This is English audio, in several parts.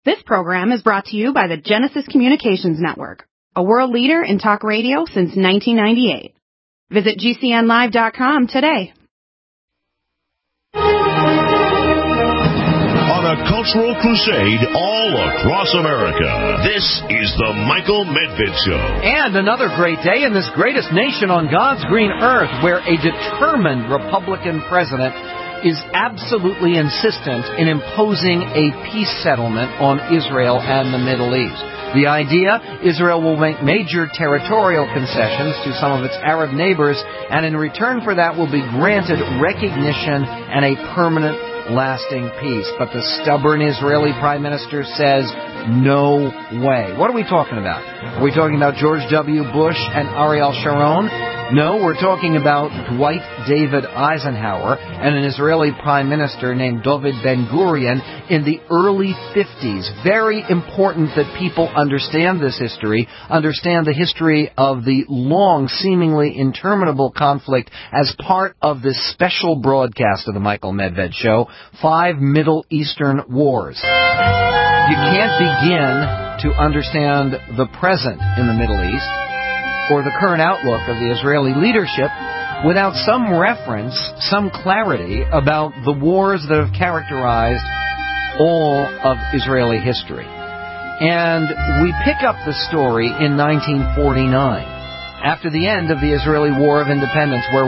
This program is brought to you by the Genesis Communications Network, a world leader in talk radio since 1998. Visit GCNlive.com today. On a cultural crusade all across America, this is the Michael Medved Show. And another great day in this greatest nation on God's green earth, where a determined Republican president is absolutely insistent in imposing a peace settlement on Israel and the Middle East. The idea, Israel will make major territorial concessions to some of its Arab neighbors, and in return for that will be granted recognition and a permanent, lasting peace. But the stubborn Israeli Prime Minister says, no way. What are we talking about? Are we talking about George W. Bush and Ariel Sharon? No, we're talking about Dwight David Eisenhower and an Israeli Prime Minister named David Ben-Gurion in the early 50s. Very important that people understand this history, understand the history of the long, seemingly interminable conflict as part of this special broadcast of the Michael Medved Show, 5 Middle Eastern Wars. You can't begin to understand the present in the Middle East or the current outlook of the Israeli leadership without some reference, some clarity about the wars that have characterized all of Israeli history. And we pick up the story in 1949, after the end of the Israeli War of Independence, where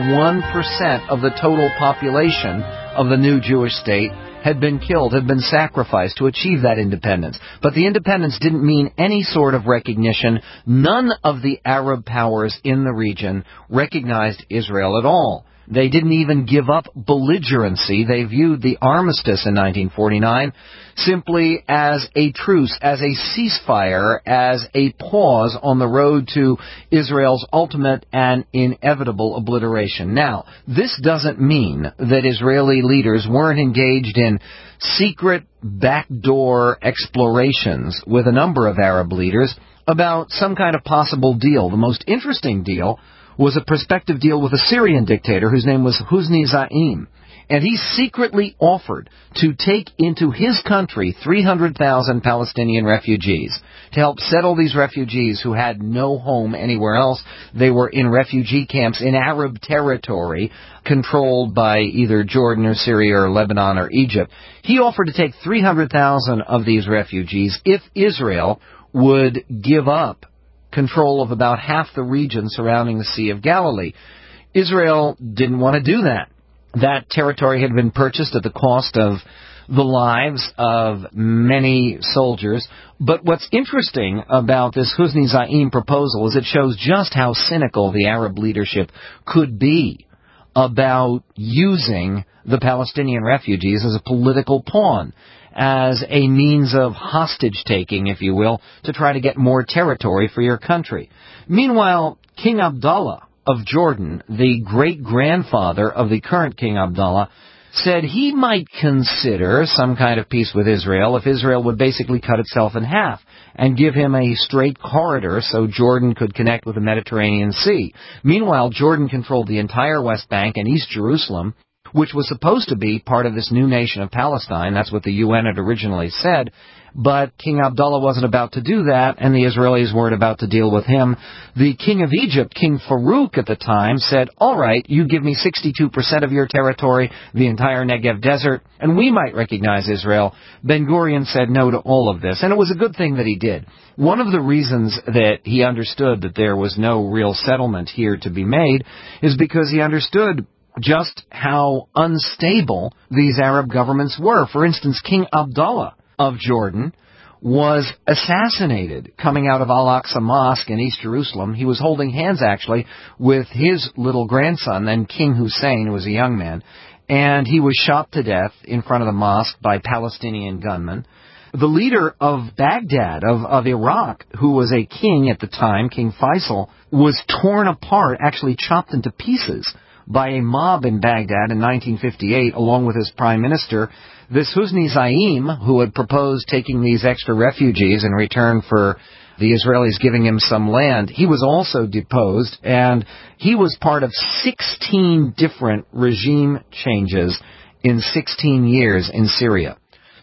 1% of the total population of the new Jewish state had been killed, had been sacrificed to achieve that independence. But the independence didn't mean any sort of recognition. None of the Arab powers in the region recognized Israel at all. They didn't even give up belligerency. They viewed the armistice in 1949 simply as a truce, as a ceasefire, as a pause on the road to Israel's ultimate and inevitable obliteration. Now, this doesn't mean that Israeli leaders weren't engaged in secret backdoor explorations with a number of Arab leaders about some kind of possible deal. The most interesting deal was a prospective deal with a Syrian dictator whose name was Hosni Zaim. And he secretly offered to take into his country 300,000 Palestinian refugees to help settle these refugees who had no home anywhere else. They were in refugee camps in Arab territory controlled by either Jordan or Syria or Lebanon or Egypt. He offered to take 300,000 of these refugees if Israel would give up control of about half the region surrounding the Sea of Galilee. Israel didn't want to do that. That territory had been purchased at the cost of the lives of many soldiers. But what's interesting about this Hosni Zaim proposal is it shows just how cynical the Arab leadership could be about using the Palestinian refugees as a political pawn, as a means of hostage-taking, if you will, to try to get more territory for your country. Meanwhile, King Abdullah of Jordan, the great-grandfather of the current King Abdullah, said he might consider some kind of peace with Israel if Israel would basically cut itself in half and give him a straight corridor so Jordan could connect with the Mediterranean Sea. Meanwhile, Jordan controlled the entire West Bank and East Jerusalem, which was supposed to be part of this new nation of Palestine. That's what the UN had originally said. But King Abdullah wasn't about to do that, and the Israelis weren't about to deal with him. The king of Egypt, King Farouk at the time, said, all right, you give me 62% of your territory, the entire Negev desert, and we might recognize Israel. Ben-Gurion said no to all of this, and it was a good thing that he did. One of the reasons that he understood that there was no real settlement here to be made is because he understood just how unstable these Arab governments were. For instance, King Abdullah of Jordan was assassinated coming out of Al-Aqsa Mosque in East Jerusalem. He was holding hands, actually, with his little grandson, then King Hussein, who was a young man, and he was shot to death in front of the mosque by Palestinian gunmen. The leader of Baghdad, of Iraq, who was a king at the time, King Faisal, was torn apart, actually chopped into pieces by a mob in Baghdad in 1958, along with his prime minister. This Hosni Zaim, who had proposed taking these extra refugees in return for the Israelis giving him some land, he was also deposed, and he was part of 16 different regime changes in 16 years in Syria.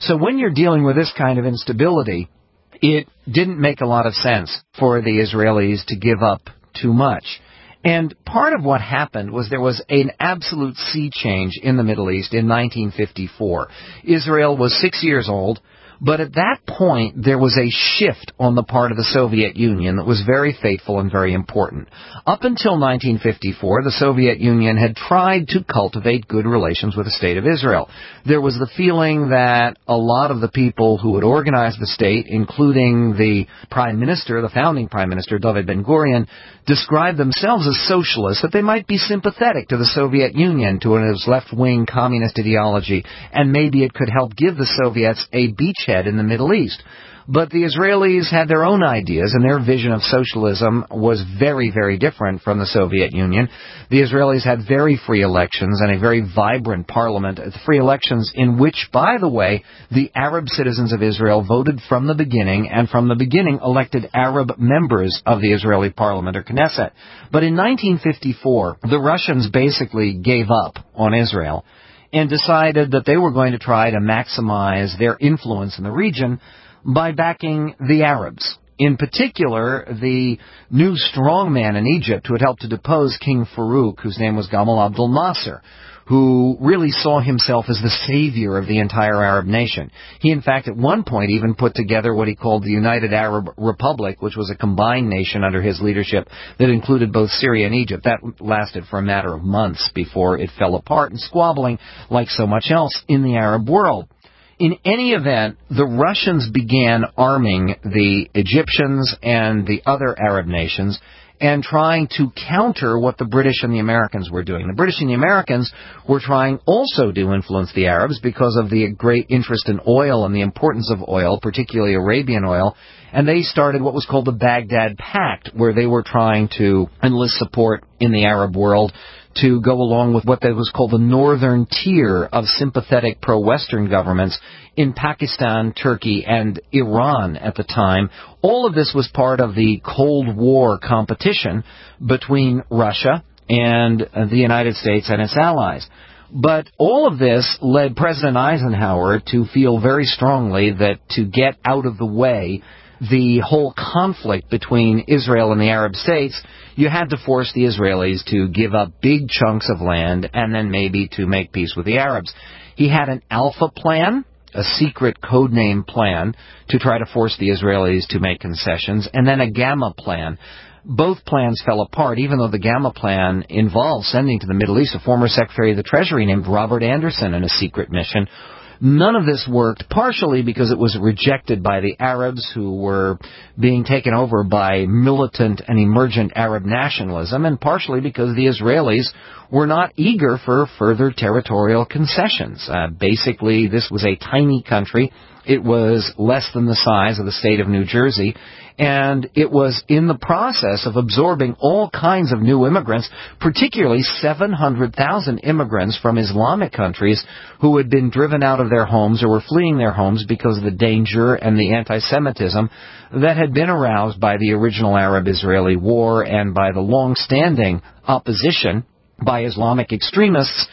So when you're dealing with this kind of instability, it didn't make a lot of sense for the Israelis to give up too much. And part of what happened was there was an absolute sea change in the Middle East in 1954. Israel was 6 years old, but at that point there was a shift on the part of the Soviet Union that was very fateful and very important. Up until 1954, the Soviet Union had tried to cultivate good relations with the State of Israel. There was the feeling that a lot of the people who had organized the state, including the Prime Minister, the founding Prime Minister, David Ben-Gurion, described themselves as socialists, that they might be sympathetic to the Soviet Union, to its left-wing communist ideology, and maybe it could help give the Soviets a beachhead in the Middle East. But the Israelis had their own ideas, and their vision of socialism was very, very different from the Soviet Union. The Israelis had very free elections and a very vibrant parliament, free elections in which, by the way, the Arab citizens of Israel voted from the beginning, and from the beginning elected Arab members of the Israeli parliament, or Knesset. But in 1954, the Russians basically gave up on Israel and decided that they were going to try to maximize their influence in the region by backing the Arabs. In particular, the new strongman in Egypt who had helped to depose King Farouk, whose name was Gamal Abdel Nasser, who really saw himself as the savior of the entire Arab nation. He, in fact, at one point even put together what he called the United Arab Republic, which was a combined nation under his leadership that included both Syria and Egypt. That lasted for a matter of months before it fell apart and squabbling like so much else in the Arab world. In any event, the Russians began arming the Egyptians and the other Arab nations and trying to counter what the British and the Americans were doing. The British and the Americans were trying also to influence the Arabs because of the great interest in oil and the importance of oil, particularly Arabian oil, and they started what was called the Baghdad Pact, where they were trying to enlist support in the Arab world to go along with what was called the northern tier of sympathetic pro-Western governments in Pakistan, Turkey, and Iran at the time. All of this was part of the Cold War competition between Russia and the United States and its allies. But all of this led President Eisenhower to feel very strongly that to get out of the way the whole conflict between Israel and the Arab states, you had to force the Israelis to give up big chunks of land and then maybe to make peace with the Arabs. He had an Alpha plan, a secret codename plan, to try to force the Israelis to make concessions, and then a Gamma plan. Both plans fell apart, even though the Gamma plan involved sending to the Middle East a former Secretary of the Treasury named Robert Anderson in a secret mission. None of this worked, partially because it was rejected by the Arabs, who were being taken over by militant and emergent Arab nationalism, and partially because the Israelis were not eager for further territorial concessions. Basically, this was a tiny country. It was less than the size of the state of New Jersey, and it was in the process of absorbing all kinds of new immigrants, particularly 700,000 immigrants from Islamic countries who had been driven out of their homes or were fleeing their homes because of the danger and the anti-Semitism that had been aroused by the original Arab-Israeli war and by the long-standing opposition by Islamic extremists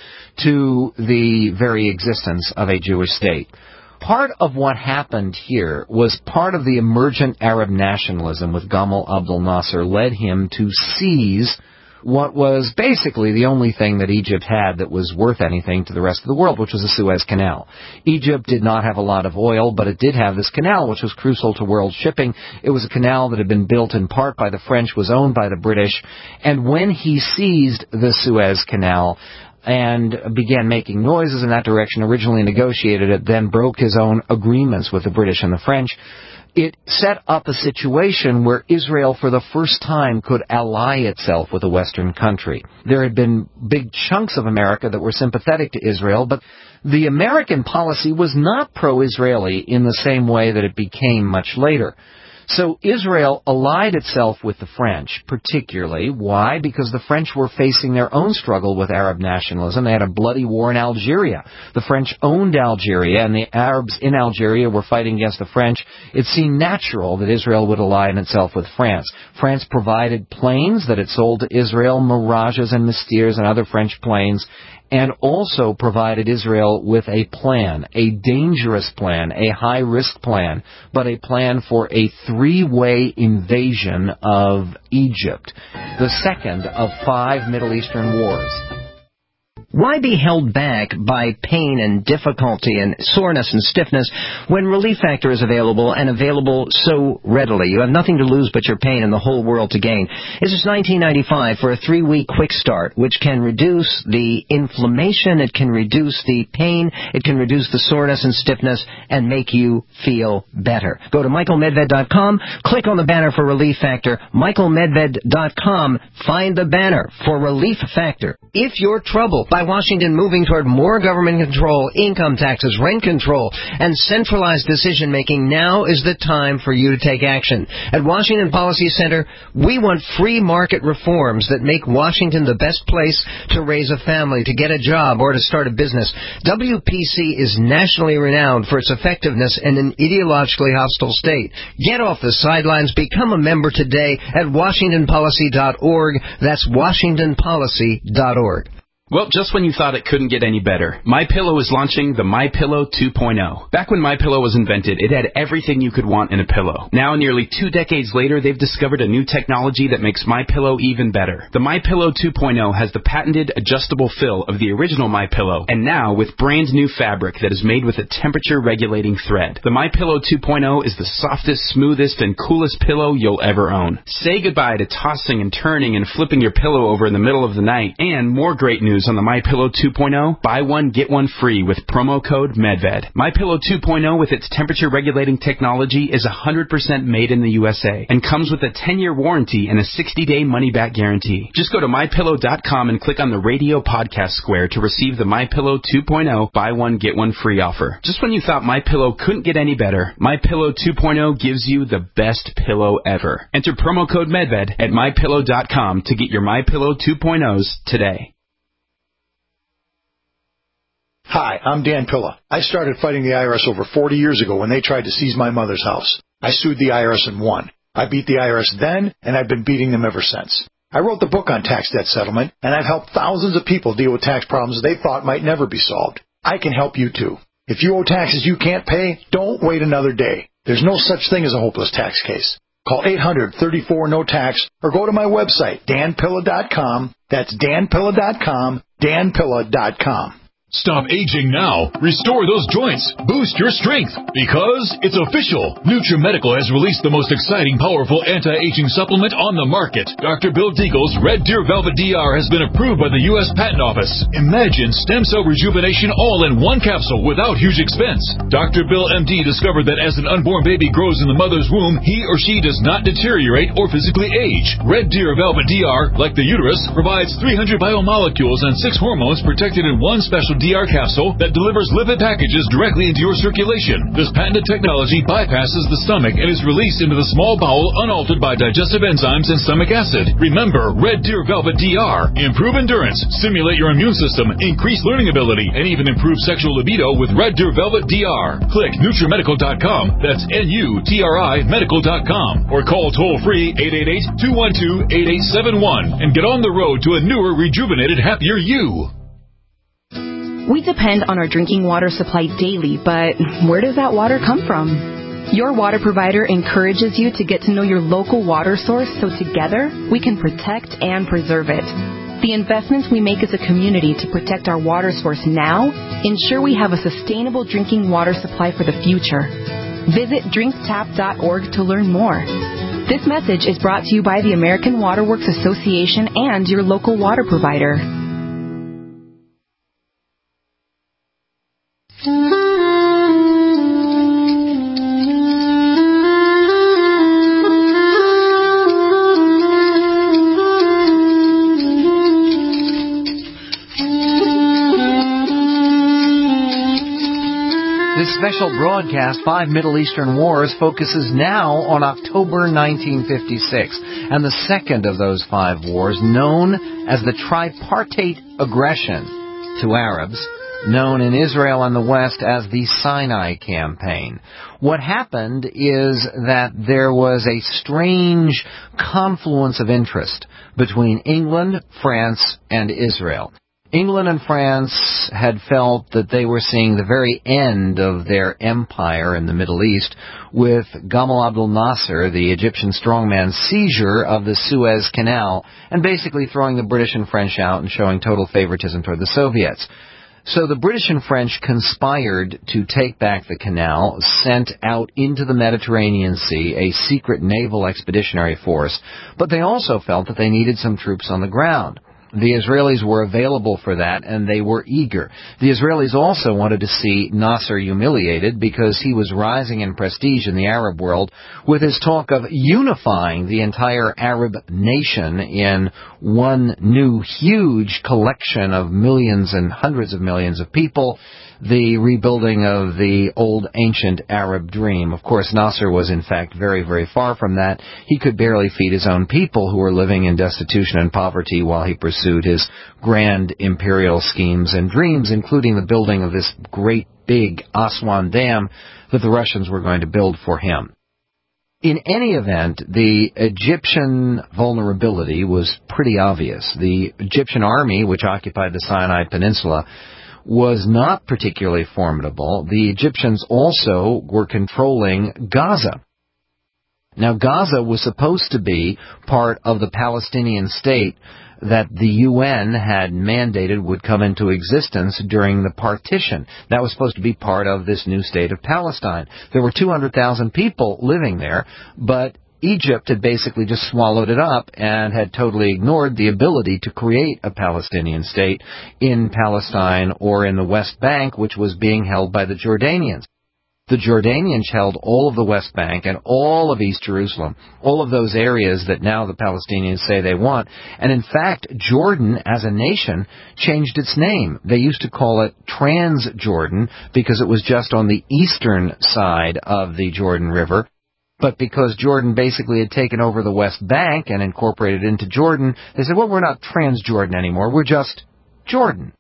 to the very existence of a Jewish state. Part of what happened here was part of the emergent Arab nationalism with Gamal Abdel Nasser led him to seize what was basically the only thing that Egypt had that was worth anything to the rest of the world, which was the Suez Canal. Egypt did not have a lot of oil, but it did have this canal, which was crucial to world shipping. It was a canal that had been built in part by the French, was owned by the British, and when he seized the Suez Canal and began making noises in that direction, originally negotiated it, then broke his own agreements with the British and the French, it set up a situation where Israel for the first time could ally itself with a Western country. There had been big chunks of America that were sympathetic to Israel, but the American policy was not pro-Israeli in the same way that it became much later. So Israel allied itself with the French, particularly. Why? Because the French were facing their own struggle with Arab nationalism. They had a bloody war in Algeria. The French owned Algeria, and the Arabs in Algeria were fighting against the French. It seemed natural that Israel would ally itself with France. France provided planes that it sold to Israel, Mirages and Mystirs and other French planes, and also provided Israel with a plan, a dangerous plan, a high-risk plan, but a plan for a three-way invasion of Egypt, the second of 5 Middle Eastern wars. Why be held back by pain and difficulty and soreness and stiffness when Relief Factor is available and available so readily? You have nothing to lose but your pain and the whole world to gain. This is $19.95 for a 3-week quick start, which can reduce the inflammation, it can reduce the pain, it can reduce the soreness and stiffness, and make you feel better. Go to michaelmedved.com, click on the banner for Relief Factor, michaelmedved.com, find the banner for Relief Factor. If you're troubled by Washington moving toward more government control, income taxes, rent control, and centralized decision-making, now is the time for you to take action. At Washington Policy Center, we want free market reforms that make Washington the best place to raise a family, to get a job, or to start a business. WPC is nationally renowned for its effectiveness in an ideologically hostile state. Get off the sidelines. Become a member today at WashingtonPolicy.org. That's WashingtonPolicy.org. Well, just when you thought it couldn't get any better, MyPillow is launching the MyPillow 2.0. Back when MyPillow was invented, it had everything you could want in a pillow. Now, nearly 2 decades later, they've discovered a new technology that makes MyPillow even better. The MyPillow 2.0 has the patented adjustable fill of the original MyPillow, and now with brand new fabric that is made with a temperature-regulating thread. The MyPillow 2.0 is the softest, smoothest, and coolest pillow you'll ever own. Say goodbye to tossing and turning and flipping your pillow over in the middle of the night. And more great news on the MyPillow 2.0, buy one, get one free with promo code MedVed. MyPillow 2.0 with its temperature-regulating technology is 100% made in the USA and comes with a 10-year warranty and a 60-day money-back guarantee. Just go to MyPillow.com and click on the radio podcast square to receive the MyPillow 2.0 buy one, get one free offer. Just when you thought MyPillow couldn't get any better, MyPillow 2.0 gives you the best pillow ever. Enter promo code MedVed at MyPillow.com to get your MyPillow 2.0s today. Hi, I'm Dan Pilla. I started fighting the IRS over 40 years ago when they tried to seize my mother's house. I sued the IRS and won. I beat the IRS then, and I've been beating them ever since. I wrote the book on tax debt settlement, and I've helped thousands of people deal with tax problems they thought might never be solved. I can help you too. If you owe taxes you can't pay, don't wait another day. There's no such thing as a hopeless tax case. Call 800-34-NO-TAX or go to my website, danpilla.com. That's danpilla.com, danpilla.com. Stop aging now. Restore those joints. Boost your strength. Because it's official. NutriMedical has released the most exciting, powerful anti-aging supplement on the market. Dr. Bill Deagle's Red Deer Velvet DR has been approved by the U.S. Patent Office. Imagine stem cell rejuvenation all in one capsule without huge expense. Dr. Bill MD discovered that as an unborn baby grows in the mother's womb, he or she does not deteriorate or physically age. Red Deer Velvet DR, like the uterus, provides 300 biomolecules and 6 hormones protected in one special DR capsule that delivers lipid packages directly into your circulation. This patented technology bypasses the stomach and is released into the small bowel unaltered by digestive enzymes and stomach acid. Remember, Red Deer Velvet DR. Improve endurance, stimulate your immune system, increase learning ability, and even improve sexual libido with Red Deer Velvet DR. Click NutriMedical.com. That's NUTRI Medical.com. Or call toll-free 888-212-8871 and get on the road to a newer, rejuvenated, happier you. We depend on our drinking water supply daily, but where does that water come from? Your water provider encourages you to get to know your local water source so together we can protect and preserve it. The investments we make as a community to protect our water source now ensure we have a sustainable drinking water supply for the future. Visit drinktap.org to learn more. This message is brought to you by the American Water Works Association and your local water provider. This special broadcast, 5 Middle Eastern Wars, focuses now on October 1956 and the second of those 5 wars, known as the Tripartite Aggression to Arabs, known in Israel and the West as the Sinai Campaign. What happened is that there was a strange confluence of interest between England, France, and Israel. England and France had felt that they were seeing the very end of their empire in the Middle East with Gamal Abdel Nasser, the Egyptian strongman's seizure of the Suez Canal and basically throwing the British and French out and showing total favoritism toward the Soviets. So the British and French conspired to take back the canal, sent out into the Mediterranean Sea a secret naval expeditionary force, but they also felt that they needed some troops on the ground. The Israelis were available for that, and they were eager. The Israelis also wanted to see Nasser humiliated because he was rising in prestige in the Arab world with his talk of unifying the entire Arab nation in one new huge collection of millions and hundreds of millions of people, the rebuilding of the old ancient Arab dream. Of course, Nasser was in fact very, very far from that. He could barely feed his own people who were living in destitution and poverty while he pursued his grand imperial schemes and dreams, including the building of this great big Aswan Dam that the Russians were going to build for him. In any event, the Egyptian vulnerability was pretty obvious. The Egyptian army, which occupied the Sinai Peninsula, was not particularly formidable. The Egyptians also were controlling Gaza. Now, Gaza was supposed to be part of the Palestinian state that the UN had mandated would come into existence during the partition. That was supposed to be part of this new state of Palestine. There were 200,000 people living there, but Egypt had basically just swallowed it up and had totally ignored the ability to create a Palestinian state in Palestine or in the West Bank, which was being held by the Jordanians. The Jordanians held all of the West Bank and all of East Jerusalem, all of those areas that now the Palestinians say they want. And in fact, Jordan, as a nation, changed its name. They used to call it Transjordan because it was just on the eastern side of the Jordan River. But because Jordan basically had taken over the West Bank and incorporated into Jordan, they said, well, we're not Transjordan anymore, we're just Jordan.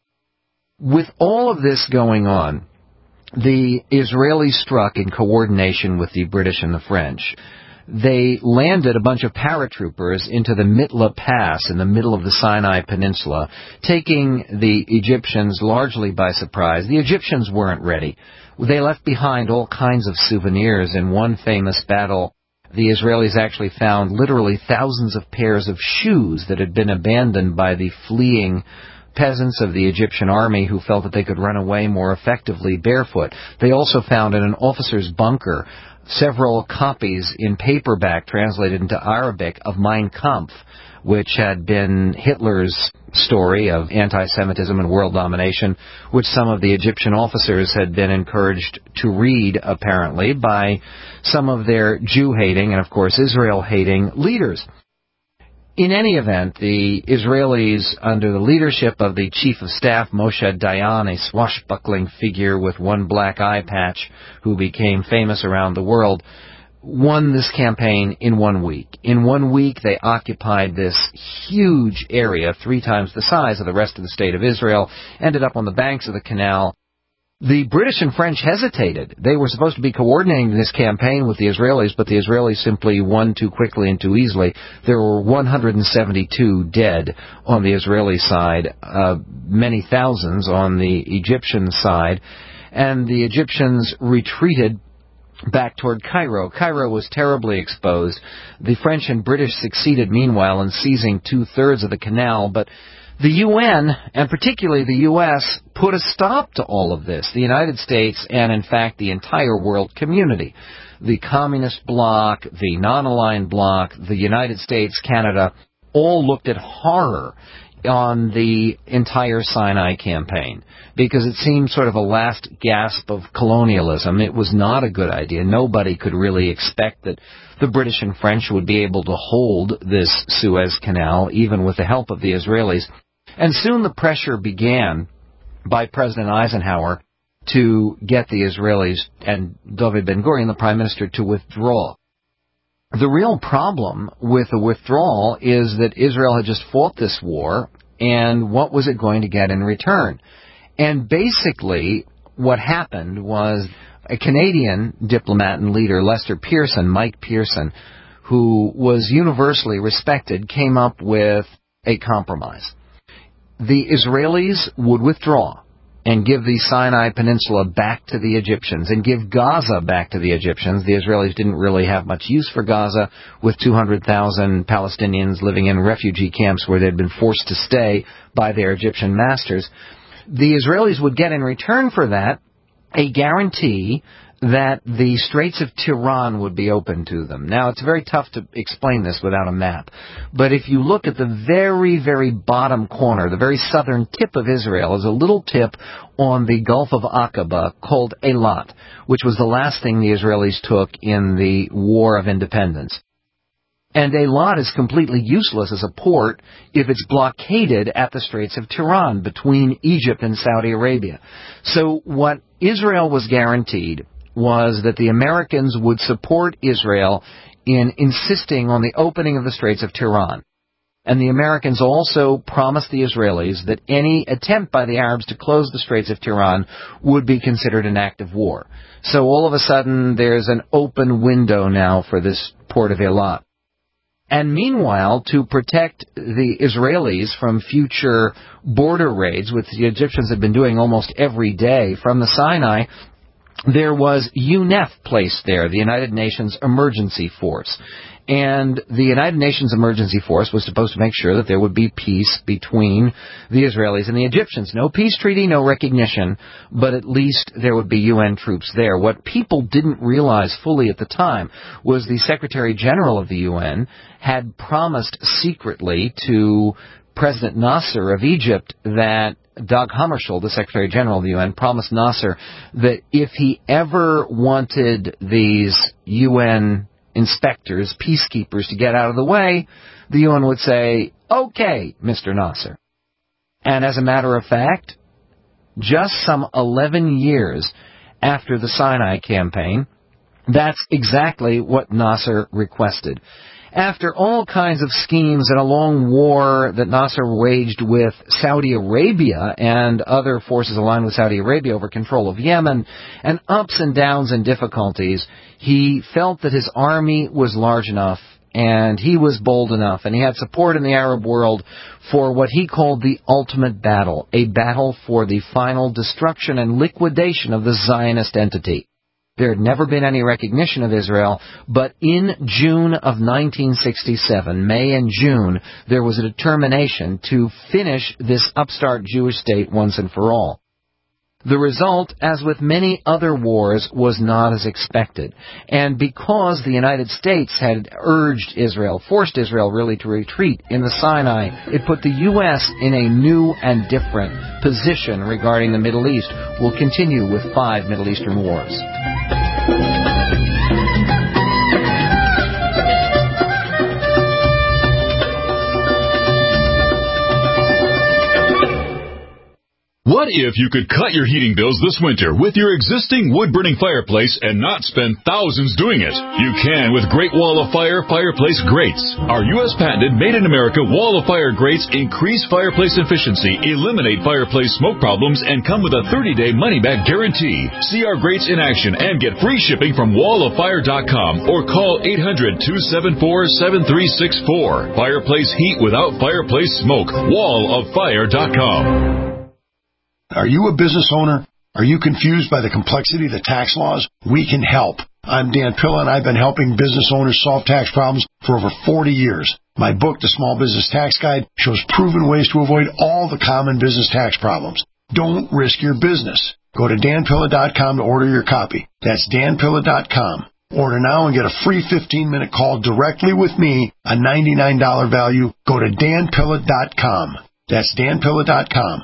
With all of this going on, the Israelis struck in coordination with the British and the French. They landed a bunch of paratroopers into the Mitla Pass in the middle of the Sinai Peninsula, taking the Egyptians largely by surprise. The Egyptians weren't ready. They left behind all kinds of souvenirs. In one famous battle, the Israelis actually found literally thousands of pairs of shoes that had been abandoned by the fleeing peasants of the Egyptian army who felt that they could run away more effectively barefoot. They also found in an officer's bunker several copies in paperback translated into Arabic of Mein Kampf, which had been Hitler's story of anti-Semitism and world domination, which some of the Egyptian officers had been encouraged to read, apparently, by some of their Jew-hating and, of course, Israel-hating leaders. In any event, the Israelis, under the leadership of the Chief of Staff, Moshe Dayan, a swashbuckling figure with one black eye patch who became famous around the world, won this campaign in 1 week. In 1 week, they occupied this huge area, 3 times the size of the rest of the state of Israel, ended up on the banks of the canal. The British and French hesitated. They were supposed to be coordinating this campaign with the Israelis, but the Israelis simply won too quickly and too easily. There were 172 dead on the Israeli side, many thousands on the Egyptian side, and the Egyptians retreated back toward Cairo. Cairo was terribly exposed. The French and British succeeded, meanwhile, in seizing 2/3 of the canal, but the UN, and particularly the U.S., put a stop to all of this. The United States and, in fact, the entire world community. The Communist bloc, the non-aligned bloc, the United States, Canada, all looked at horror on the entire Sinai campaign because it seemed sort of a last gasp of colonialism. It was not a good idea. Nobody could really expect that the British and French would be able to hold this Suez Canal, even with the help of the Israelis. And soon the pressure began by President Eisenhower to get the Israelis and David Ben-Gurion, the Prime Minister, to withdraw. The real problem with the withdrawal is that Israel had just fought this war, and what was it going to get in return? And basically, what happened was a Canadian diplomat and leader, Lester Pearson, Mike Pearson, who was universally respected, came up with a compromise. the Israelis would withdraw and give the Sinai Peninsula back to the Egyptians and give Gaza back to the Egyptians. The Israelis didn't really have much use for Gaza, with 200,000 Palestinians living in refugee camps where they'd been forced to stay by their Egyptian masters. The Israelis would get in return for that a guarantee that the Straits of Tiran would be open to them. Now, it's very tough to explain this without a map, but if you look at the very, very bottom corner, the very southern tip of Israel, is a little tip on the Gulf of Aqaba called Eilat, which was the last thing the Israelis took in the War of Independence. And Eilat is completely useless as a port if it's blockaded at the Straits of Tiran between Egypt and Saudi Arabia. So what Israel was guaranteed was that the Americans would support Israel in insisting on the opening of the Straits of Tiran. And the Americans also promised the Israelis that any attempt by the Arabs to close the Straits of Tiran would be considered an act of war. So all of a sudden, there's an open window now for this port of Eilat. And meanwhile, to protect the Israelis from future border raids, which the Egyptians had been doing almost every day from the Sinai, there was UNEF placed there, the United Nations Emergency Force. And the United Nations Emergency Force was supposed to make sure that there would be peace between the Israelis and the Egyptians. No peace treaty, no recognition, but at least there would be UN troops there. What people didn't realize fully at the time was the Secretary General of the UN had promised secretly to President Nasser of Egypt that Dag Hammarskjöld, the Secretary General of the UN, promised Nasser that if he ever wanted these UN inspectors, peacekeepers, to get out of the way, the UN would say, "Okay, Mr. Nasser." And as a matter of fact, just some 11 years after the Sinai campaign, that's exactly what Nasser requested. After all kinds of schemes and a long war that Nasser waged with Saudi Arabia and other forces aligned with Saudi Arabia over control of Yemen, and ups and downs and difficulties, he felt that his army was large enough and he was bold enough and he had support in the Arab world for what he called the ultimate battle, a battle for the final destruction and liquidation of the Zionist entity. There had never been any recognition of Israel, but in June of 1967, May and June, there was a determination to finish this upstart Jewish state once and for all. The result, as with many other wars, was not as expected. And because the United States had urged Israel, forced Israel really to retreat in the Sinai, it put the U.S. in a new and different position regarding the Middle East. We'll continue with 5 Middle Eastern wars. What if you could cut your heating bills this winter with your existing wood-burning fireplace and not spend thousands doing it? You can with Great Wall of Fire fireplace grates. Our U.S. patented made-in-America Wall of Fire grates increase fireplace efficiency, eliminate fireplace smoke problems, and come with a 30-day money-back guarantee. See our grates in action and get free shipping from walloffire.com or call 800-274-7364. Fireplace heat without fireplace smoke. walloffire.com. Are you a business owner? Are you confused by the complexity of the tax laws? We can help. I'm Dan Pilla, and I've been helping business owners solve tax problems for over 40 years. My book, The Small Business Tax Guide, shows proven ways to avoid all the common business tax problems. Don't risk your business. Go to danpilla.com to order your copy. That's danpilla.com. Order now and get a free 15-minute call directly with me, a $99 value. Go to danpilla.com. That's danpilla.com.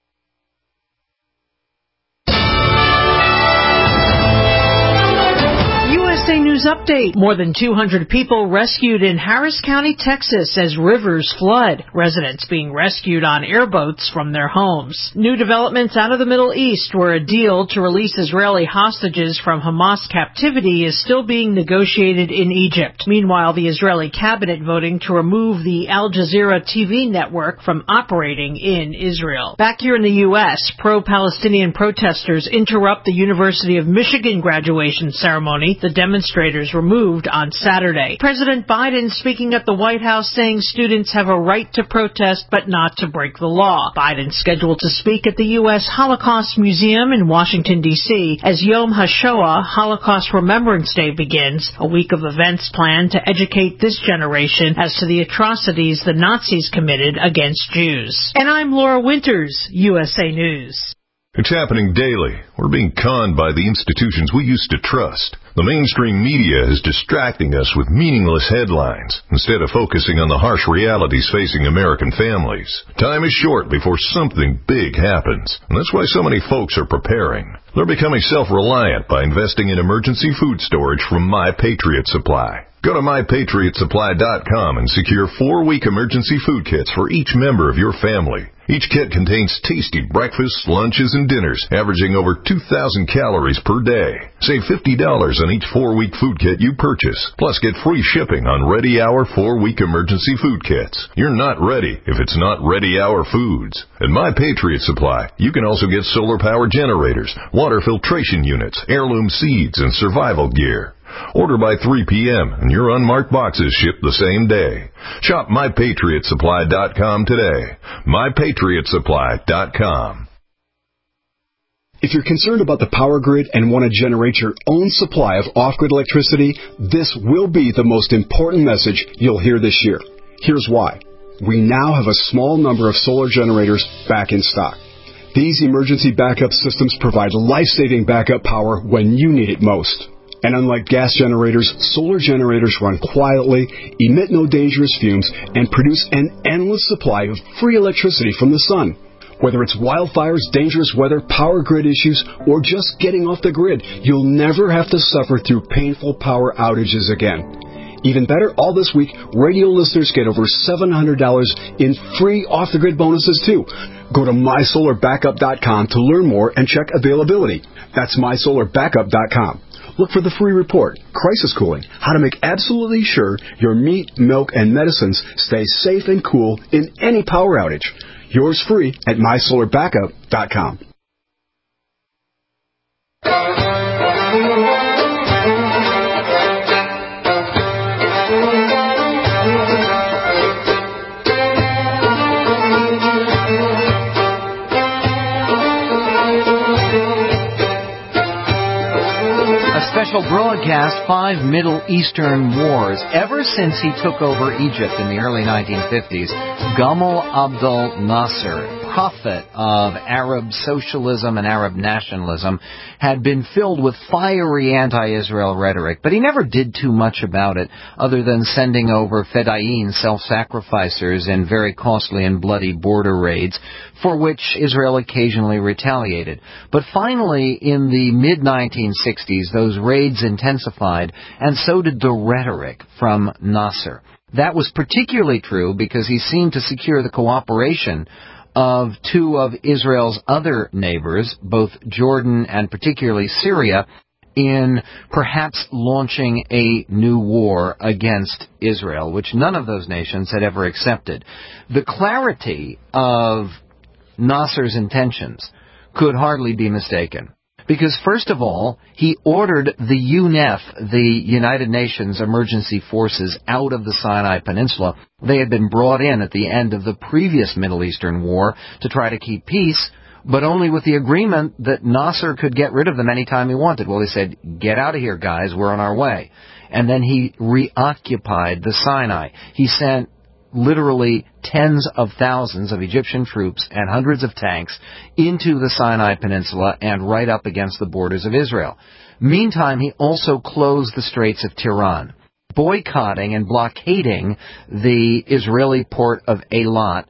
News update. More than 200 people rescued in Harris County, Texas as rivers flood. Residents being rescued on airboats from their homes. New developments out of the Middle East, where a deal to release Israeli hostages from Hamas captivity is still being negotiated in Egypt. Meanwhile, the Israeli cabinet voting to remove the Al Jazeera TV network from operating in Israel. Back here in the U.S., pro-Palestinian protesters interrupt the University of Michigan graduation ceremony. The demonstration demonstrators removed on Saturday. President Biden speaking at the White House saying students have a right to protest but not to break the law. Biden scheduled to speak at the U.S. Holocaust Museum in Washington, D.C. as Yom HaShoah, Holocaust Remembrance Day, begins, a week of events planned to educate this generation as to the atrocities the Nazis committed against Jews. And I'm Laura Winters, USA News. It's happening daily. We're being conned by the institutions we used to trust. The mainstream media is distracting us with meaningless headlines instead of focusing on the harsh realities facing American families. Time is short before something big happens, and that's why so many folks are preparing. They're becoming self-reliant by investing in emergency food storage from My Patriot Supply. Go to MyPatriotSupply.com and secure 4-week emergency food kits for each member of your family. Each kit contains tasty breakfasts, lunches, and dinners, averaging over 2,000 calories per day. Save $50 on each 4-week food kit you purchase. Plus, get free shipping on Ready Hour 4-week emergency food kits. You're not ready if it's not Ready Hour Foods. At My Patriot Supply, you can also get solar power generators, water filtration units, heirloom seeds, and survival gear. Order by 3 p.m. and your unmarked boxes ship the same day. Shop MyPatriotSupply.com today. MyPatriotSupply.com. If you're concerned about the power grid and want to generate your own supply of off-grid electricity, this will be the most important message you'll hear this year. Here's why. We now have a small number of solar generators back in stock. These emergency backup systems provide life-saving backup power when you need it most. And unlike gas generators, solar generators run quietly, emit no dangerous fumes, and produce an endless supply of free electricity from the sun. Whether it's wildfires, dangerous weather, power grid issues, or just getting off the grid, you'll never have to suffer through painful power outages again. Even better, all this week, radio listeners get over $700 in free off-the-grid bonuses, too. Go to MySolarBackup.com to learn more and check availability. That's MySolarBackup.com. Look for the free report, Crisis Cooling, how to make absolutely sure your meat, milk, and medicines stay safe and cool in any power outage. Yours free at MySolarBackup.com. Special broadcast, 5 Middle Eastern wars. Ever since he took over Egypt in the early 1950s, Gamal Abdel Nasser, prophet of Arab socialism and Arab nationalism, had been filled with fiery anti-Israel rhetoric, but he never did too much about it other than sending over fedayeen, self-sacrificers, in very costly and bloody border raids, for which Israel occasionally retaliated. But finally, in the mid-1960s, those raids intensified, and so did the rhetoric from Nasser. That was particularly true because he seemed to secure the cooperation of two of Israel's other neighbors, both Jordan and particularly Syria, in perhaps launching a new war against Israel, which none of those nations had ever accepted. The clarity of Nasser's intentions could hardly be mistaken. Because, first of all, he ordered the UNEF, the United Nations Emergency Forces, out of the Sinai Peninsula. They had been brought in at the end of the previous Middle Eastern war to try to keep peace, but only with the agreement that Nasser could get rid of them anytime he wanted. Well, he said, get out of here, guys, we're on our way. And then he reoccupied the Sinai. He sent literally tens of thousands of Egyptian troops and hundreds of tanks into the Sinai Peninsula and right up against the borders of Israel. Meantime, he also closed the Straits of Tiran, boycotting and blockading the Israeli port of Eilat,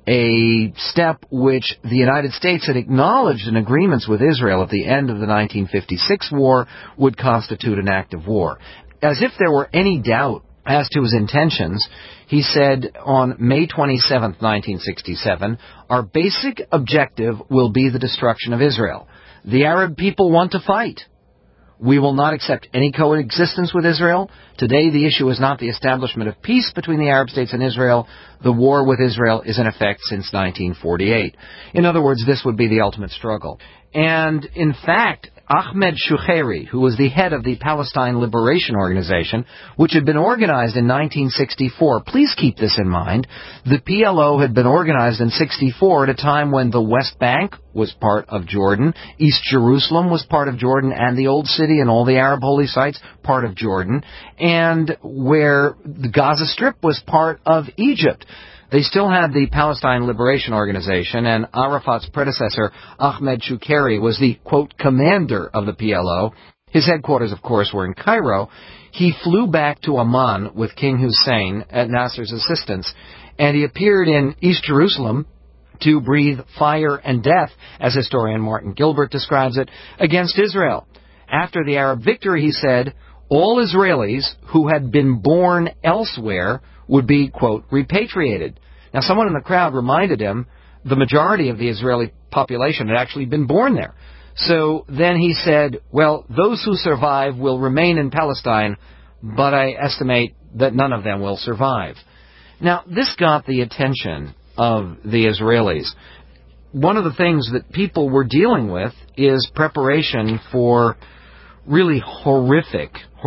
a step which the United States had acknowledged in agreements with Israel at the end of the 1956 war would constitute an act of war. As if there were any doubt as to his intentions, he said on May 27, 1967, our basic objective will be the destruction of Israel. The Arab people want to fight. We will not accept any coexistence with Israel. Today, the issue is not the establishment of peace between the Arab states and Israel. The war with Israel is in effect since 1948. In other words, this would be the ultimate struggle. And, in fact, Ahmed Shukeri, who was the head of the Palestine Liberation Organization, which had been organized in 1964. Please keep this in mind. The PLO had been organized in 64 at a time when the West Bank was part of Jordan, East Jerusalem was part of Jordan, and the Old City and all the Arab holy sites part of Jordan, and where the Gaza Strip was part of Egypt. They still had the Palestine Liberation Organization, and Arafat's predecessor, Ahmed Shukeri, was the, quote, commander of the PLO. His headquarters, of course, were in Cairo. He flew back to Amman with King Hussein at Nasser's assistance, and he appeared in East Jerusalem to breathe fire and death, as historian Martin Gilbert describes it, against Israel. After the Arab victory, he said, all Israelis who had been born elsewhere would be, quote, repatriated. Now, someone in the crowd reminded him the majority of the Israeli population had actually been born there. So then he said, well, those who survive will remain in Palestine, but I estimate that none of them will survive. Now, this got the attention of the Israelis. One of the things that people were dealing with is preparation for really horrific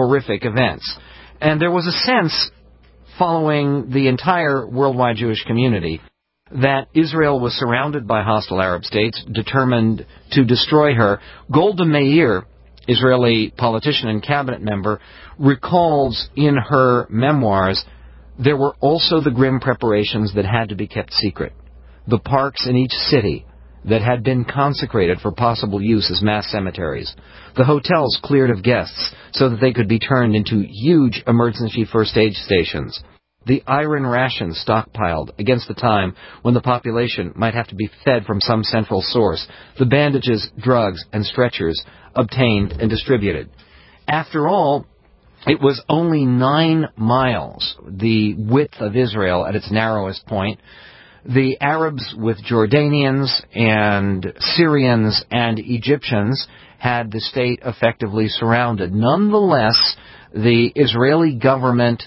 events. And there was a sense following the entire worldwide Jewish community that Israel was surrounded by hostile Arab states determined to destroy her. Golda Meir, Israeli politician and cabinet member, recalls in her memoirs there were also the grim preparations that had to be kept secret. The parks in each city that had been consecrated for possible use as mass cemeteries. The hotels cleared of guests so that they could be turned into huge emergency first aid stations. The iron rations stockpiled against the time when the population might have to be fed from some central source. The bandages, drugs, and stretchers obtained and distributed. After all, it was only 9 miles, the width of Israel at its narrowest point. The Arabs with Jordanians and Syrians and Egyptians had the state effectively surrounded. Nonetheless, the Israeli government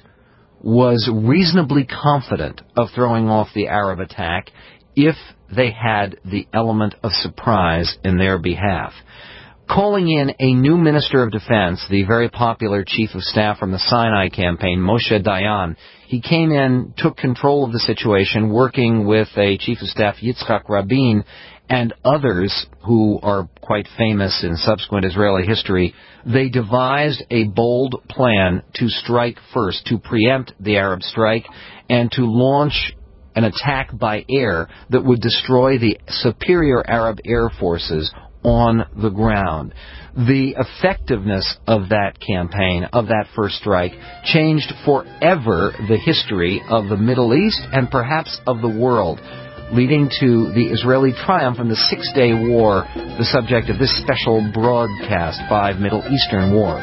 was reasonably confident of throwing off the Arab attack if they had the element of surprise in their behalf. Calling in a new Minister of Defense, the very popular Chief of Staff from the Sinai campaign, Moshe Dayan, he came in, took control of the situation, working with a Chief of Staff, Yitzhak Rabin, and others who are quite famous in subsequent Israeli history. They devised a bold plan to strike first, to preempt the Arab strike, and to launch an attack by air that would destroy the superior Arab air forces on the ground. The effectiveness of that campaign, of that first strike, changed forever the history of the Middle East and perhaps of the world, leading to the Israeli triumph in the Six-Day War, the subject of this special broadcast, 5 Middle Eastern Wars.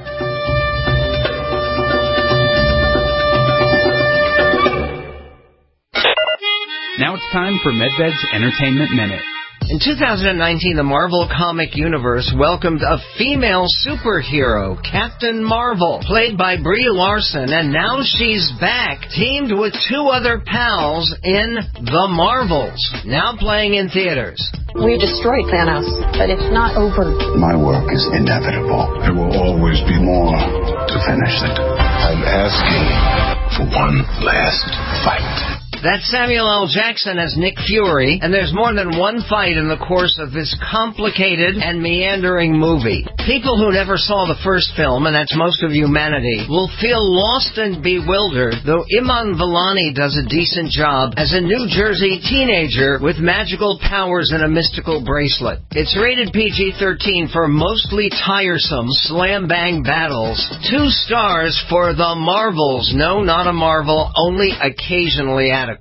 Now it's time for MedVed's Entertainment Minute. In 2019, the Marvel Comic Universe welcomed a female superhero, Captain Marvel, played by Brie Larson, and now she's back, teamed with 2 other pals in The Marvels, now playing in theaters. We destroyed Thanos, but it's not over. My work is inevitable. There will always be more to finish it. I'm asking for one last fight. That's Samuel L. Jackson as Nick Fury, and there's more than one fight in the course of this complicated and meandering movie. People who never saw the first film, and that's most of humanity, will feel lost and bewildered, though Iman Vellani does a decent job as a New Jersey teenager with magical powers and a mystical bracelet. It's rated PG-13 for mostly tiresome slam-bang battles. 2 stars for The Marvels. No, not a marvel, only occasionally adequate.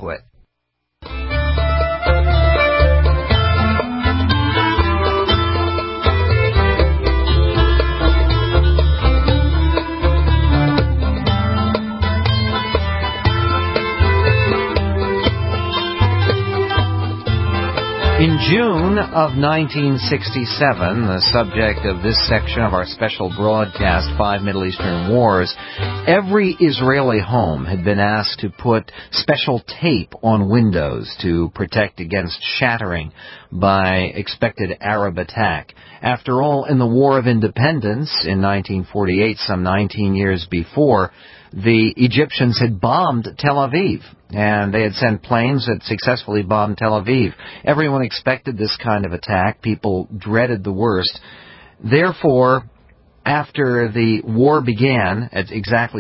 In June of 1967, the subject of this section of our special broadcast, 5 Middle Eastern Wars, every Israeli home had been asked to put special tape on windows to protect against shattering by expected Arab attack. After all, in the War of Independence in 1948, some 19 years before, the Egyptians had bombed Tel Aviv, and they had sent planes that successfully bombed Tel Aviv. Everyone expected this kind of attack. People dreaded the worst. Therefore, after the war began at exactly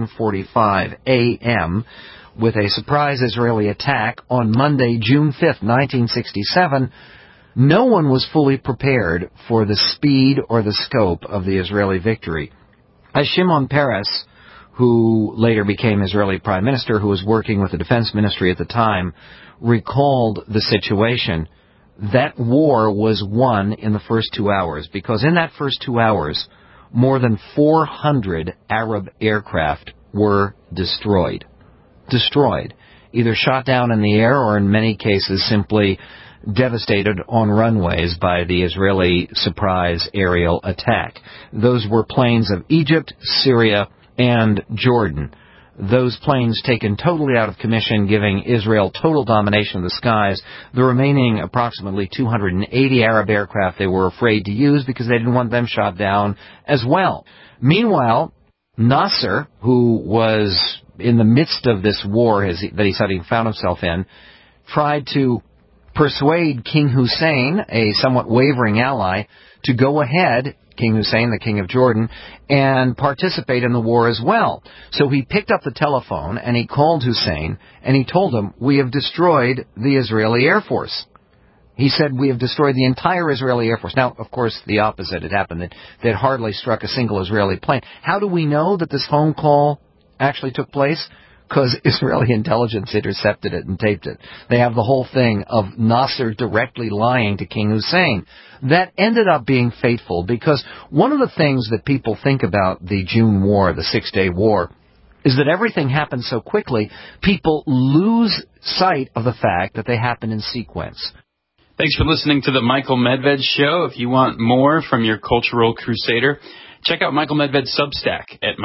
7:45 a.m., with a surprise Israeli attack on Monday, June 5th, 1967, no one was fully prepared for the speed or the scope of the Israeli victory. As Shimon Peres, who later became Israeli Prime Minister, who was working with the Defense Ministry at the time, recalled the situation, that war was won in the first 2 hours, because in that first 2 hours, more than 400 Arab aircraft were destroyed. Destroyed. Either shot down in the air or in many cases simply devastated on runways by the Israeli surprise aerial attack. Those were planes of Egypt, Syria, and Jordan. Those planes taken totally out of commission, giving Israel total domination of the skies. The remaining approximately 280 Arab aircraft they were afraid to use because they didn't want them shot down as well. Meanwhile, Nasser, who was in the midst of this war that he said he found himself in, tried to persuade King Hussein, a somewhat wavering ally, to go ahead, King Hussein, the King of Jordan, and participate in the war as well. So he picked up the telephone and he called Hussein and he told him, "We have destroyed the Israeli Air Force." He said, "We have destroyed the entire Israeli Air Force." Now, of course, the opposite had happened. They had hardly struck a single Israeli plane. How do we know that this phone call actually took place? Because Israeli intelligence intercepted it and taped it. They have the whole thing of Nasser directly lying to King Hussein. That ended up being fateful, because one of the things that people think about the June War, the 6-Day War, is that everything happened so quickly, people lose sight of the fact that they happened in sequence. Thanks for listening to the Michael Medved Show. If you want more from your cultural crusader, check out Michael Medved's Substack at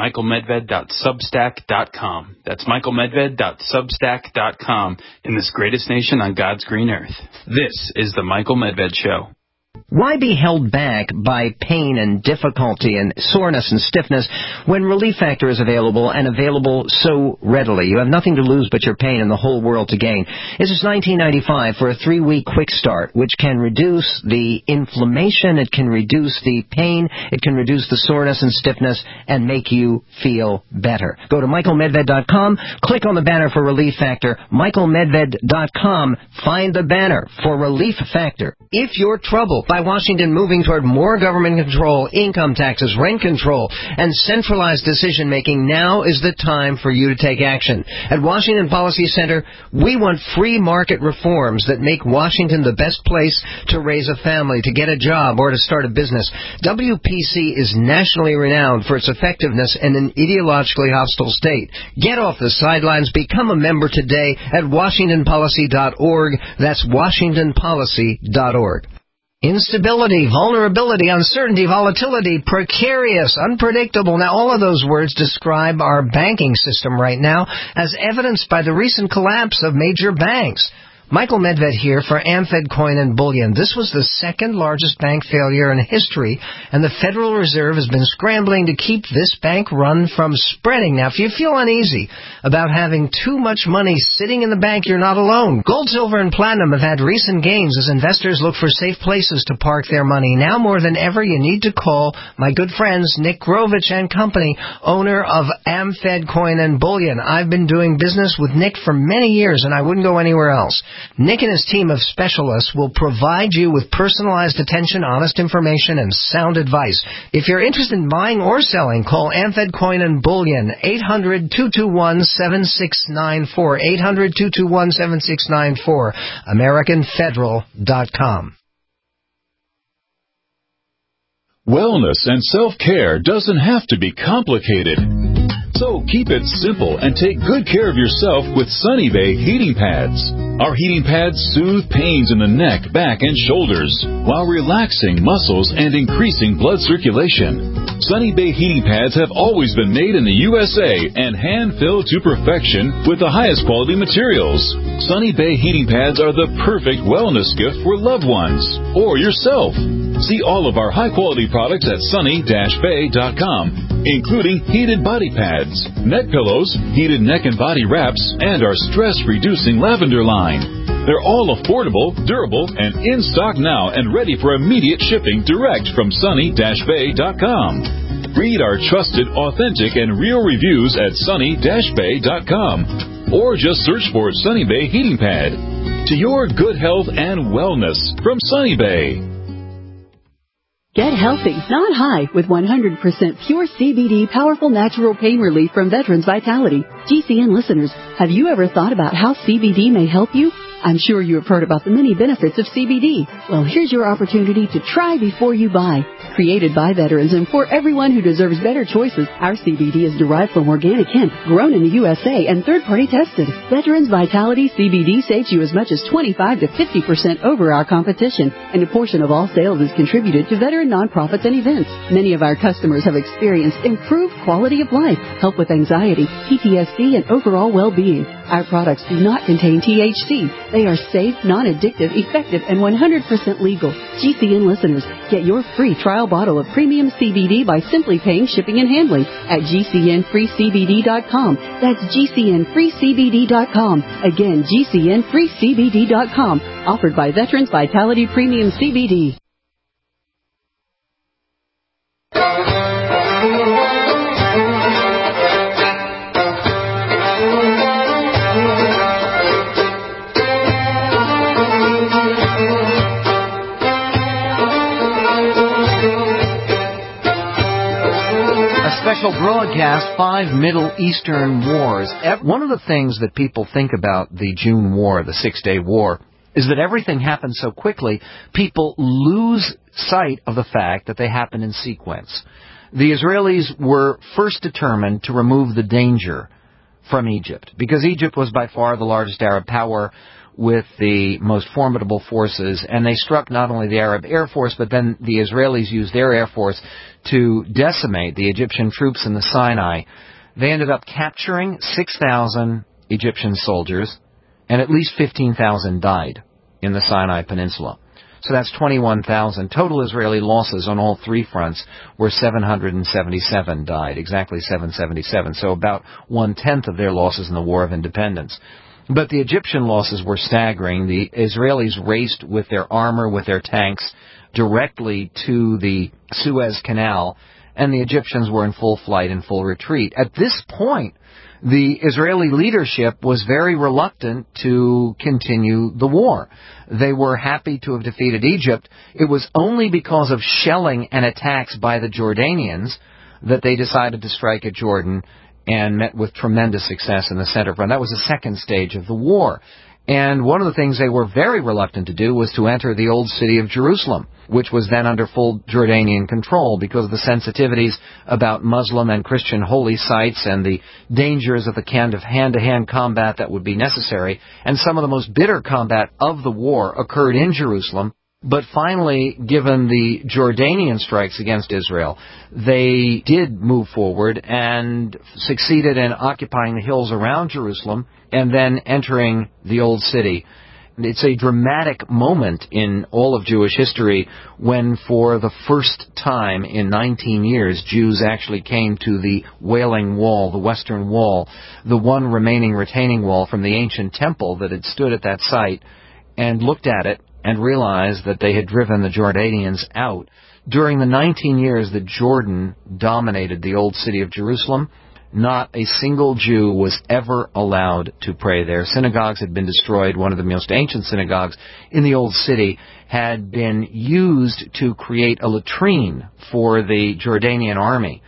michaelmedved.substack.com. That's michaelmedved.substack.com, in this greatest nation on God's green earth. This is the Michael Medved Show. Why be held back by pain and difficulty and soreness and stiffness when Relief Factor is available, and available so readily? You have nothing to lose but your pain and the whole world to gain. This is $19.95 for a 3-week quick start, which can reduce the inflammation, it can reduce the pain, it can reduce the soreness and stiffness, and make you feel better. Go to michaelmedved.com, click on the banner for Relief Factor, michaelmedved.com, find the banner for Relief Factor. If you're troubled by Washington moving toward more government control, income taxes, rent control, and centralized decision-making, now is the time for you to take action. At Washington Policy Center, we want free market reforms that make Washington the best place to raise a family, to get a job, or to start a business. WPC is nationally renowned for its effectiveness in an ideologically hostile state. Get off the sidelines. Become a member today at WashingtonPolicy.org. That's WashingtonPolicy.org. Instability, vulnerability, uncertainty, volatility, precarious, unpredictable. Now, all of those words describe our banking system right now, as evidenced by the recent collapse of major banks. Michael Medved here for AmFed Coin and Bullion. This was the second largest bank failure in history, and the Federal Reserve has been scrambling to keep this bank run from spreading. Now, if you feel uneasy about having too much money sitting in the bank, you're not alone. Gold, silver, and platinum have had recent gains as investors look for safe places to park their money. Now more than ever, you need to call my good friends Nick Grovich and Company, owner of AmFed Coin and Bullion. I've been doing business with Nick for many years, and I wouldn't go anywhere else. Nick and his team of specialists will provide you with personalized attention, honest information, and sound advice. If you're interested in buying or selling, call AmFed Coin and Bullion, 800-221-7694, 800-221-7694, AmericanFederal.com. Wellness and self-care doesn't have to be complicated. So keep it simple and take good care of yourself with Sunny Bay heating pads. Our heating pads soothe pains in the neck, back, and shoulders while relaxing muscles and increasing blood circulation. Sunny Bay heating pads have always been made in the USA and hand-filled to perfection with the highest quality materials. Sunny Bay heating pads are the perfect wellness gift for loved ones or yourself. See all of our high-quality products at sunny-bay.com, including heated body pads, neck pillows, heated neck and body wraps, and our stress-reducing lavender line. They're all affordable, durable, and in stock now and ready for immediate shipping direct from sunny-bay.com. Read our trusted, authentic, and real reviews at sunny-bay.com or just search for Sunny Bay Heating Pad. To your good health and wellness from Sunny Bay. Get healthy, not high, with 100% pure CBD powerful natural pain relief from Veterans Vitality. GCN listeners, have you ever thought about how CBD may help you? I'm sure you have heard about the many benefits of CBD. Well, here's your opportunity to try before you buy. Created by veterans and for everyone who deserves better choices, our CBD is derived from organic hemp, grown in the USA, and third-party tested. Veterans Vitality CBD saves you as much as 25 to 50% over our competition, and a portion of all sales is contributed to veteran nonprofits and events. Many of our customers have experienced improved quality of life, help with anxiety, PTSD, and overall well-being. Our products do not contain THC. They are safe, non-addictive, effective, and 100% legal. GCN listeners, get your free trial bottle of premium CBD by simply paying shipping and handling at GCNFreeCBD.com. That's GCNFreeCBD.com. Again, GCNFreeCBD.com. Offered by Veterans Vitality Premium CBD. Special broadcast, 5 Middle Eastern Wars. One of the things that people think about the June War, the Six-Day War, is that everything happened so quickly, people lose sight of the fact that they happen in sequence. The Israelis were first determined to remove the danger from Egypt, because Egypt was by far the largest Arab power with the most formidable forces, and they struck not only the Arab Air Force, but then the Israelis used their Air Force to decimate the Egyptian troops in the Sinai. They ended up capturing 6,000 Egyptian soldiers, and at least 15,000 died in the Sinai Peninsula. So that's 21,000. Total Israeli losses on all three fronts were 777 died, exactly 777, so about 1/10 of their losses in the War of Independence. But the Egyptian losses were staggering. The Israelis raced with their armor, with their tanks, directly to the Suez Canal, and the Egyptians were in full flight and full retreat. At this point, the Israeli leadership was very reluctant to continue the war. They were happy to have defeated Egypt. It was only because of shelling and attacks by the Jordanians that they decided to strike at Jordan, and met with tremendous success in the center front. That was the second stage of the war. And one of the things they were very reluctant to do was to enter the old city of Jerusalem, which was then under full Jordanian control because of the sensitivities about Muslim and Christian holy sites and the dangers of the kind of hand-to-hand combat that would be necessary. And some of the most bitter combat of the war occurred in Jerusalem. But finally, given the Jordanian strikes against Israel, they did move forward and succeeded in occupying the hills around Jerusalem and then entering the old city. It's a dramatic moment in all of Jewish history when, for the first time in 19 years, Jews actually came to the Wailing Wall, the Western Wall, the one remaining retaining wall from the ancient temple that had stood at that site, and looked at it and realized that they had driven the Jordanians out. During the 19 years that Jordan dominated the old city of Jerusalem, not a single Jew was ever allowed to pray there. Synagogues had been destroyed. One of the most ancient synagogues in the old city had been used to create a latrine for the Jordanian army.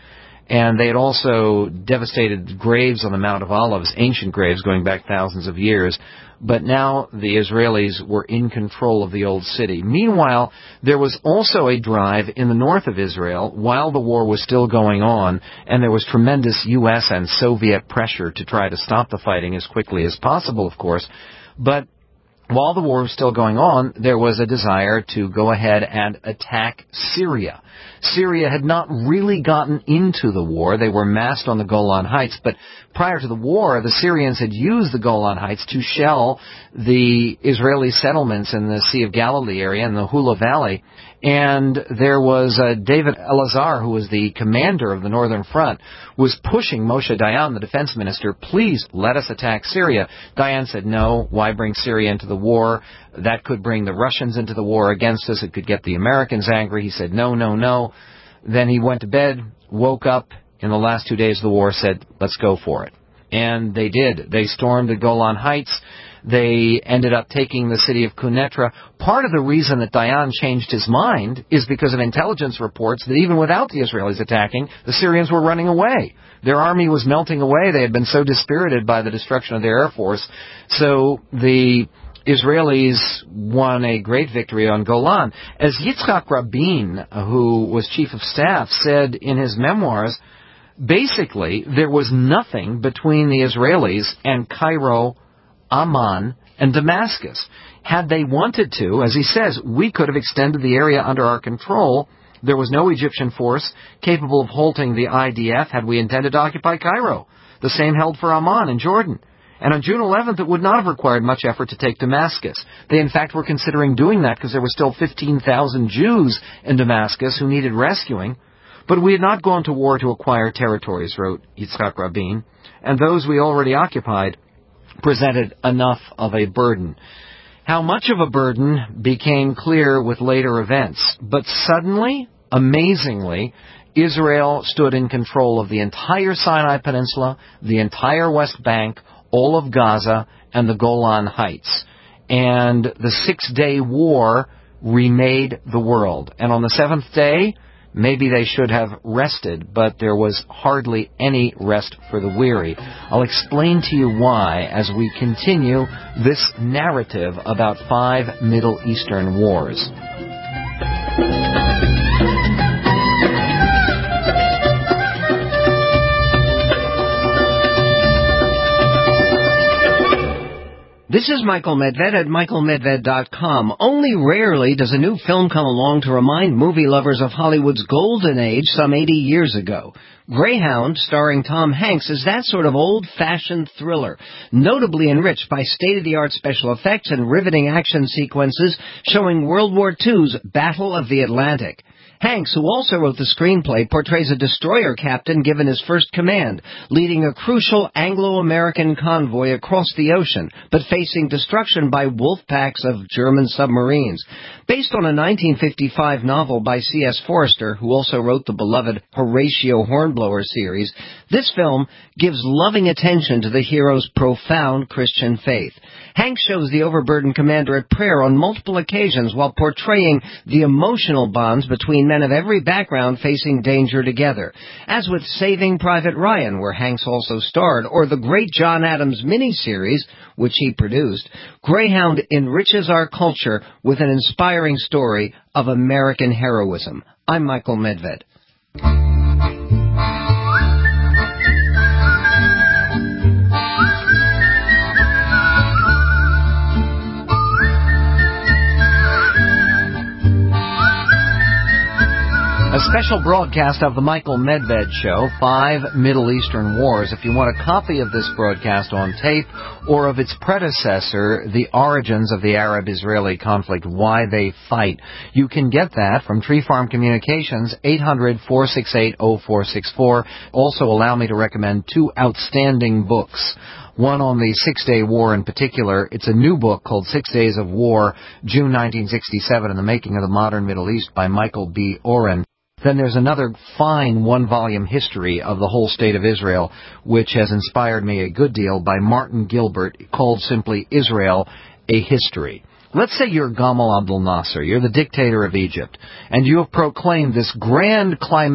And they had also devastated graves on the Mount of Olives, ancient graves going back thousands of years. But now the Israelis were in control of the old city. Meanwhile, there was also a drive in the north of Israel while the war was still going on, and there was tremendous U.S. and Soviet pressure to try to stop the fighting as quickly as possible, of course. But while the war was still going on, there was a desire to go ahead and attack Syria. Syria had not really gotten into the war. They were massed on the Golan Heights, but prior to the war, the Syrians had used the Golan Heights to shell the Israeli settlements in the Sea of Galilee area in the Hula Valley. And there was David Elazar, who was the commander of the Northern Front, was pushing Moshe Dayan, the defense minister, please let us attack Syria. Dayan said, no, why bring Syria into the war? That could bring the Russians into the war against us. It could get the Americans angry. He said, no, no, no. Then he went to bed, woke up in the last 2 days of the war, said, let's go for it. And they did. They stormed the Golan Heights. They ended up taking the city of Quneitra. Part of the reason that Dayan changed his mind is because of intelligence reports that even without the Israelis attacking, the Syrians were running away. Their army was melting away. They had been so dispirited by the destruction of their air force. So the Israelis won a great victory on Golan. As Yitzhak Rabin, who was chief of staff, said in his memoirs, basically there was nothing between the Israelis and Cairo, Amman, and Damascus. Had they wanted to, as he says, we could have extended the area under our control. There was no Egyptian force capable of halting the IDF had we intended to occupy Cairo. The same held for Amman in Jordan. And on June 11th, it would not have required much effort to take Damascus. They, in fact, were considering doing that because there were still 15,000 Jews in Damascus who needed rescuing. But we had not gone to war to acquire territories, wrote Yitzhak Rabin, and those we already occupied presented enough of a burden. How much of a burden became clear with later events. But suddenly, amazingly, Israel stood in control of the entire Sinai Peninsula, the entire West Bank, all of Gaza, and the Golan Heights. And the 6-day war remade the world. And on the 7th day, maybe they should have rested, but there was hardly any rest for the weary. I'll explain to you why as we continue this narrative about 5 Middle Eastern wars. This is Michael Medved at michaelmedved.com. Only rarely does a new film come along to remind movie lovers of Hollywood's golden age some 80 years ago. Greyhound, starring Tom Hanks, is that sort of old-fashioned thriller, notably enriched by state-of-the-art special effects and riveting action sequences showing World War II's Battle of the Atlantic. Hanks, who also wrote the screenplay, portrays a destroyer captain given his first command, leading a crucial Anglo-American convoy across the ocean, but facing destruction by wolf packs of German submarines. Based on a 1955 novel by C.S. Forester, who also wrote the beloved Horatio Hornblower series, this film gives loving attention to the hero's profound Christian faith. Hanks shows the overburdened commander at prayer on multiple occasions while portraying the emotional bonds between men of every background facing danger together. As with Saving Private Ryan, where Hanks also starred, or the great John Adams miniseries, which he produced, Greyhound enriches our culture with an inspiring story of American heroism. I'm Michael Medved. A special broadcast of the Michael Medved Show, 5 Middle Eastern Wars. If you want a copy of this broadcast on tape or of its predecessor, The Origins of the Arab-Israeli Conflict, Why They Fight, you can get that from Tree Farm Communications, 800-468-0464. Also, allow me to recommend 2 outstanding books. One on the 6-Day War in particular. It's a new book called 6 Days of War, June 1967, and the Making of the Modern Middle East by Michael B. Oren. Then there's another fine 1-volume history of the whole state of Israel, which has inspired me a good deal, by Martin Gilbert, called simply Israel, A History. Let's say you're Gamal Abdel Nasser, you're the dictator of Egypt, and you have proclaimed this grand climactic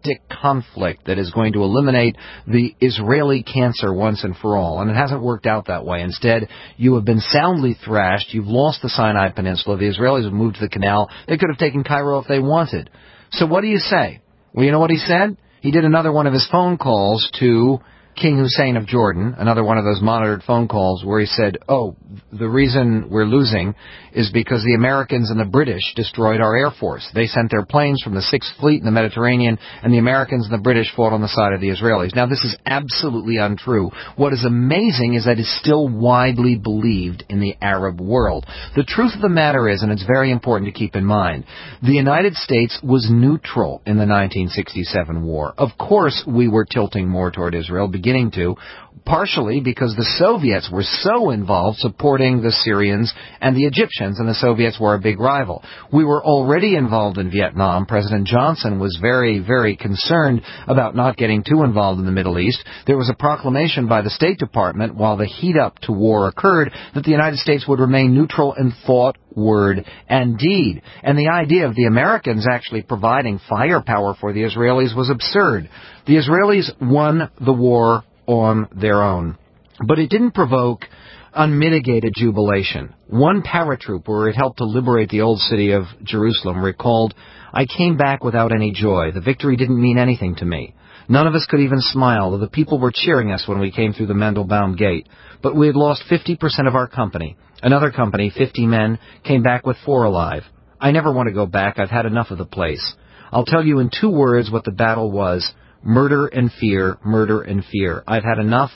climactic conflict that is going to eliminate the Israeli cancer once and for all. And it hasn't worked out that way. Instead, you have been soundly thrashed. You've lost the Sinai Peninsula. The Israelis have moved to the canal. They could have taken Cairo if they wanted. So what do you say? Well, you know what he said? He did another one of his phone calls to King Hussein of Jordan, another one of those monitored phone calls where he said, the reason we're losing is because the Americans and the British destroyed our Air Force. They sent their planes from the 6th Fleet in the Mediterranean, and the Americans and the British fought on the side of the Israelis. Now, this is absolutely untrue. What is amazing is that it's still widely believed in the Arab world. The truth of the matter is, and it's very important to keep in mind, the United States was neutral in the 1967 war. Of course, we were tilting more toward Israel, beginning to, partially because the Soviets were so involved supporting the Syrians and the Egyptians, and the Soviets were a big rival. We were already involved in Vietnam. President Johnson was very, very concerned about not getting too involved in the Middle East. There was a proclamation by the State Department while the heat-up to war occurred that the United States would remain neutral in thought, word, and deed. And the idea of the Americans actually providing firepower for the Israelis was absurd. The Israelis won the war on their own. But it didn't provoke unmitigated jubilation. One paratrooper who had helped to liberate the old city of Jerusalem recalled, "I came back without any joy. The victory didn't mean anything to me. None of us could even smile, though the people were cheering us when we came through the Mandelbaum gate. But we had lost 50% of our company. Another company, 50 men, came back with 4 alive. I never want to go back. I've had enough of the place. I'll tell you in 2 words what the battle was. Murder and fear, murder and fear. I've had enough.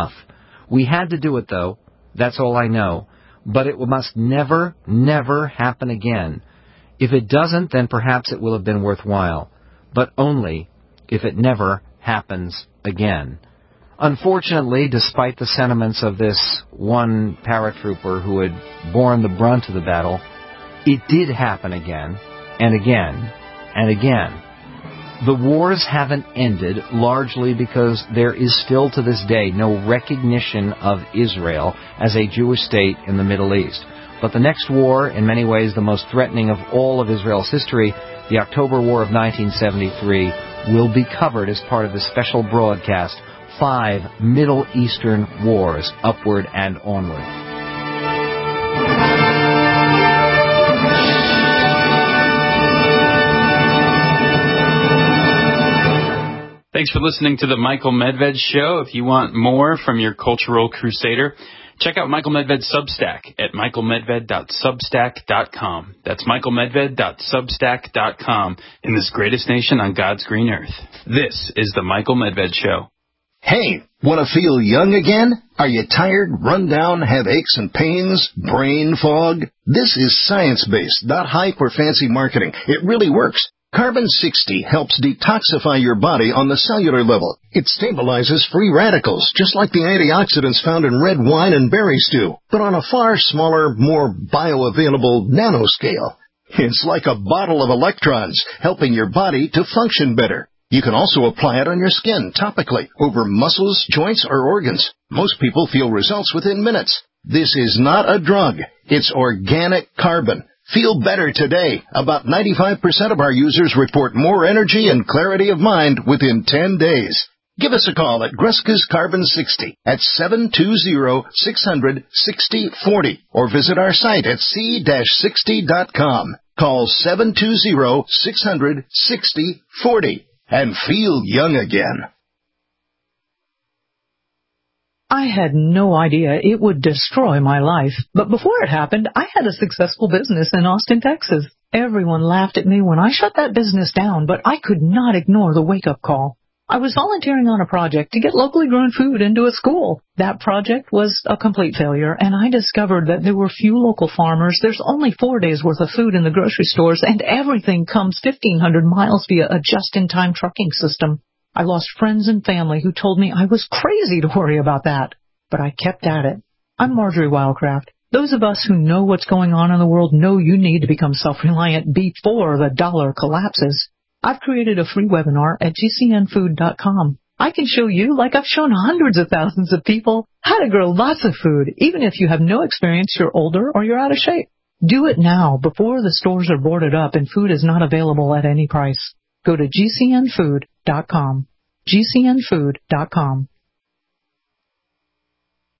We had to do it, though. That's all I know. But it must never, never happen again. If it doesn't, then perhaps it will have been worthwhile. But only if it never happens again." Unfortunately, despite the sentiments of this one paratrooper who had borne the brunt of the battle, it did happen again, and again, and again. The wars haven't ended, largely because there is still to this day no recognition of Israel as a Jewish state in the Middle East. But the next war, in many ways the most threatening of all of Israel's history, the October War of 1973, will be covered as part of this special broadcast, 5 Middle Eastern Wars, Upward and Onward. Thanks for listening to the Michael Medved Show. If you want more from your cultural crusader, check out Michael Medved's Substack at michaelmedved.substack.com. That's michaelmedved.substack.com in this greatest nation on God's green earth. This is the Michael Medved Show. Hey, want to feel young again? Are you tired, run down, have aches and pains, brain fog? This is science-based, not hype or fancy marketing. It really works. Carbon 60 helps detoxify your body on the cellular level. It stabilizes free radicals, just like the antioxidants found in red wine and berry stew, but on a far smaller, more bioavailable nanoscale. It's like a bottle of electrons, helping your body to function better. You can also apply it on your skin topically, over muscles, joints, or organs. Most people feel results within minutes. This is not a drug. It's organic carbon. Feel better today. About 95% of our users report more energy and clarity of mind within 10 days. Give us a call at Gruska's Carbon 60 at 720-600-6040 or visit our site at c-60.com. Call 720-600-6040 and feel young again. I had no idea it would destroy my life. But before it happened, I had a successful business in Austin, Texas. Everyone laughed at me when I shut that business down, but I could not ignore the wake-up call. I was volunteering on a project to get locally grown food into a school. That project was a complete failure, and I discovered that there were few local farmers. There's only 4 days' worth of food in the grocery stores, and everything comes 1,500 miles via a just-in-time trucking system. I lost friends and family who told me I was crazy to worry about that. But I kept at it. I'm Marjorie Wildcraft. Those of us who know what's going on in the world know you need to become self-reliant before the dollar collapses. I've created a free webinar at gcnfood.com. I can show you, like I've shown hundreds of thousands of people, how to grow lots of food, even if you have no experience, you're older, or you're out of shape. Do it now before the stores are boarded up and food is not available at any price. Go to GCNfood.com. GCNfood.com.